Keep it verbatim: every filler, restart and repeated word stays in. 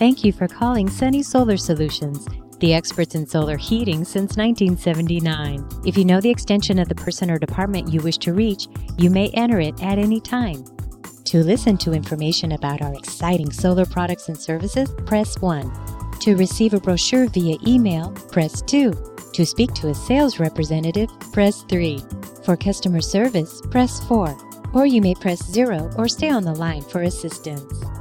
Thank you for calling Sunny Solar Solutions, the experts in solar heating since nineteen seventy-nine. If you know the extension of the person or department you wish to reach, you may enter it at any time. To listen to information about our exciting solar products and services, press one. To receive a brochure via email, press two. To speak to a sales representative, press three. For customer service, press four. Or you may press zero or stay on the line for assistance.